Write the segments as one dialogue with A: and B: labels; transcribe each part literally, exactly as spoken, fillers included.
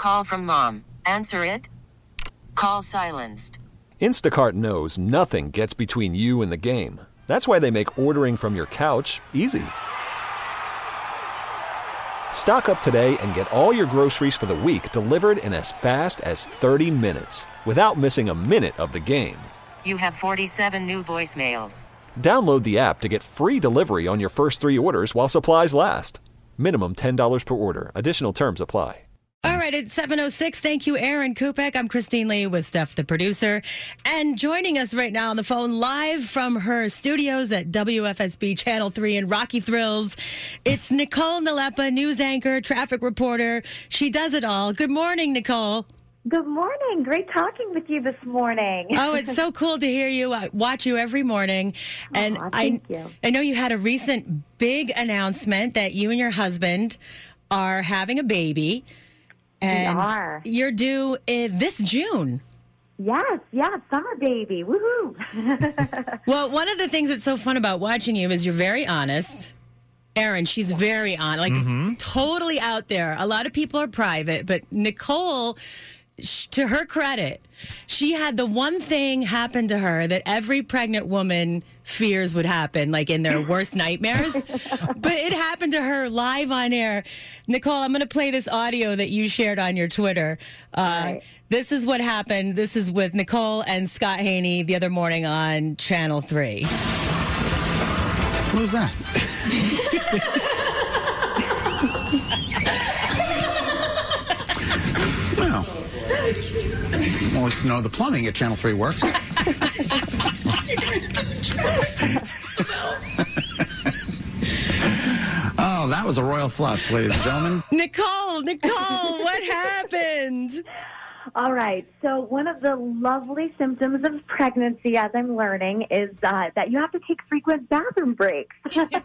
A: call from mom. Answer it. Call silenced.
B: Instacart knows nothing gets between you and the game. That's why they make ordering from your couch easy. Stock up today and get all your groceries for the week delivered in as fast as thirty minutes without missing a minute of the game.
A: You have forty-seven new voicemails.
B: Download the app to get free delivery on your first three orders while supplies last. Minimum ten dollars per order. Additional terms apply.
C: All right, it's seven oh six. Thank you, Aaron Kupek. I'm Christine Lee with Steph, the producer. And joining us right now on the phone, live from her studios at W F S B Channel three in Rocky Thrills, it's Nicole Nalepa, news anchor, traffic reporter. She does it all. Good morning, Nicole.
D: Good morning. Great talking with you this morning.
C: Oh, it's so cool to hear you. I watch you every morning. And
D: Aw, thank
C: I,
D: you.
C: I know you had a recent big announcement that you and your husband are having a baby. And
D: we are.
C: You're due uh, this June.
D: Yes, yeah, summer baby. Woohoo.
C: Well, one of the things that's so fun about watching you is you're very honest. Erin, she's very honest, like
E: Mm-hmm.
C: totally out there. A lot of people are private, but Nicole, sh- to her credit, she had the one thing happen to her that every pregnant woman fears would happen, like in their worst nightmares. But it happened to her live on air. Nicole, I'm going to play this audio that you shared on your Twitter. Uh,
D: Right.
C: This is what happened. This is with Nicole and Scott Haney the other morning on Channel three.
E: What was that? Well, wants to know the plumbing at Channel three works. Oh, that was a royal flush, ladies and gentlemen.
C: Nicole, Nicole, what happened?
D: All right. So one of the lovely symptoms of pregnancy, as I'm learning, is uh, that you have to take frequent bathroom breaks.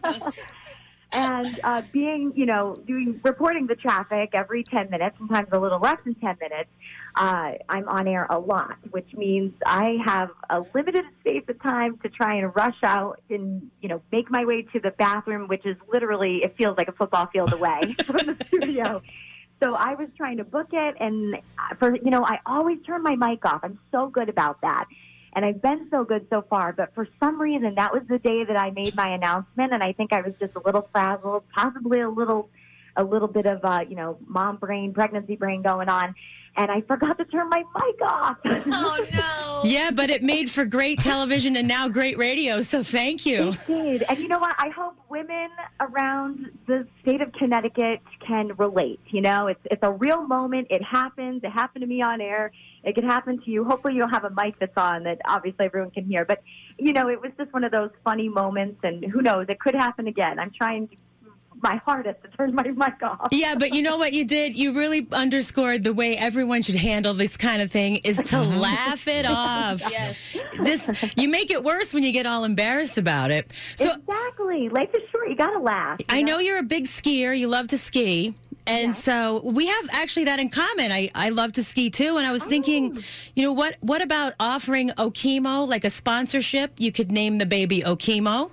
D: And uh, being, you know, doing reporting the traffic every ten minutes, sometimes a little less than ten minutes, uh, I'm on air a lot, which means I have a limited space of time to try and rush out and, you know, make my way to the bathroom, which is literally, it feels like a football field away from the studio. So I was trying to book it, and for, you know, I always turn my mic off. I'm so good about that. And I've been so good so far, but for some reason, that was the day that I made my announcement, and I think I was just a little frazzled, possibly a little, a little bit of, uh, you know, mom brain, pregnancy brain going on, and I forgot to turn my mic off.
F: Oh, no.
C: Yeah, but it made for great television and now great radio, so thank you.
D: It did. And you know what? I hope women around the state of Connecticut can relate. You know, it's it's a real moment. It happens. It happened to me on air. It could happen to you. Hopefully you'll have a mic that's on that obviously everyone can hear. But, you know, it was just one of those funny moments, and who knows, it could happen again. I'm trying to my hardest to turn my mic off.
C: Yeah, but you know what you did? You really underscored the way everyone should handle this kind of thing is to laugh it off.
F: Yes.
C: Just, you make it worse when you get all embarrassed about it. So
D: Exactly. Life is short. You got to laugh. you
C: I know you're a big skier. You love to ski. And so we have actually that in common. I, I love to ski too. And I was thinking,
D: Oh.
C: you know, what what about offering Okemo, like a sponsorship? You could name the baby Okemo.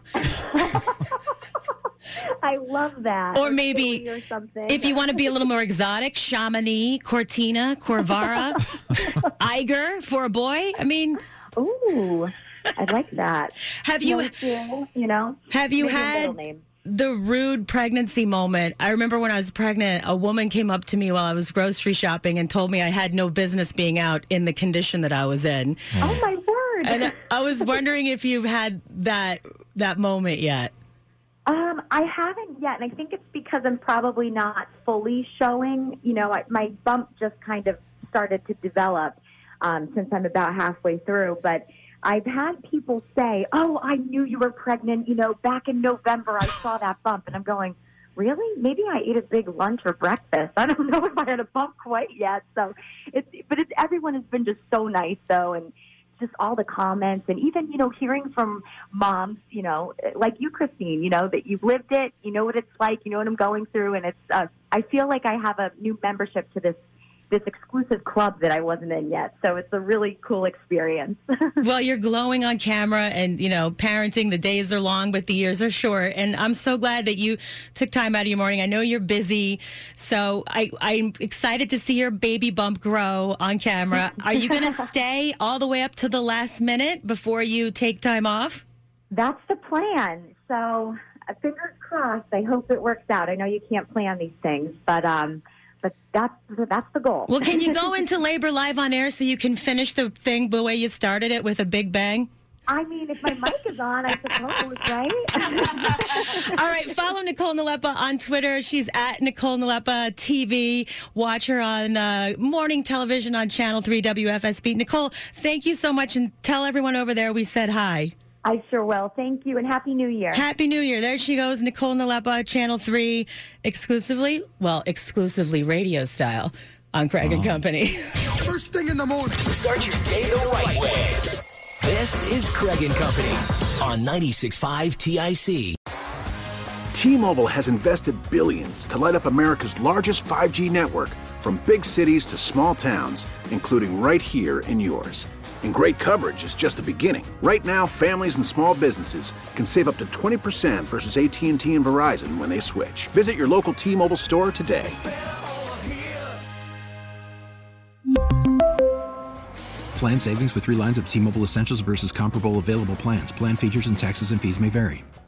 D: I love that.
C: Or maybe
D: Chili or something.
C: if you want to be a little more exotic, Chamonix, Cortina, Corvara, Eiger for a boy. I mean,
D: Ooh, I like that.
C: have you
D: No chill, you know?
C: have you
D: Maybe a
C: had
D: middle name.
C: the rude pregnancy moment? I remember when I was pregnant, a woman came up to me while I was grocery shopping and told me I had no business being out in the condition that I was in.
D: Oh, my word.
C: And I was wondering if you've had that that moment yet.
D: Um, I haven't yet, and I think it's because I'm probably not fully showing. You know, I, my bump just kind of started to develop um, since I'm about halfway through. But I've had people say, "Oh, I knew you were pregnant. You know, back in November, I saw that bump," and I'm going, "Really? Maybe I ate a big lunch or breakfast. I don't know if I had a bump quite yet." So, it's but it's everyone has been just so nice though, and just all the comments, and even, you know, hearing from moms, you know, like you, Christine, you know, that you've lived it, you know what it's like, you know what I'm going through, and it's, uh, I feel like I have a new membership to this this exclusive club that I wasn't in yet. So it's a really cool experience.
C: Well, you're glowing on camera, and, you know, parenting, the days are long, but the years are short. And I'm so glad that you took time out of your morning. I know you're busy, so I, I'm excited to see your baby bump grow on camera. Are you going to stay all the way up to the last minute before you take time off?
D: That's the plan. So uh, fingers crossed. I hope it works out. I know you can't plan these things, but um, but that's that's the goal.
C: Well, can you go into labor live on air so you can finish the thing the way you started it with a big bang?
D: I mean, if my mic is on, I suppose, right?
C: All right, follow Nicole Nalepa on Twitter. She's at Nicole Nalepa T V. Watch her on uh, morning television on Channel three W F S B. Nicole, thank you so much, and tell everyone over there we said hi.
D: I sure will. Thank you, and Happy New Year.
C: Happy New Year. There she goes, Nicole Nalepa, Channel three, exclusively, well, exclusively radio style on Craig and Company.
E: First thing in the morning.
F: Start your day the right way. This is Craig and Company on ninety-six point five T I C.
G: T-Mobile has invested billions to light up America's largest five G network, from big cities to small towns, including right here in yours. And great coverage is just the beginning. Right now, families and small businesses can save up to twenty percent versus A T and T and Verizon when they switch. Visit your local T-Mobile store today.
H: Plan savings with three lines of T-Mobile Essentials versus comparable available plans. Plan features and taxes and fees may vary.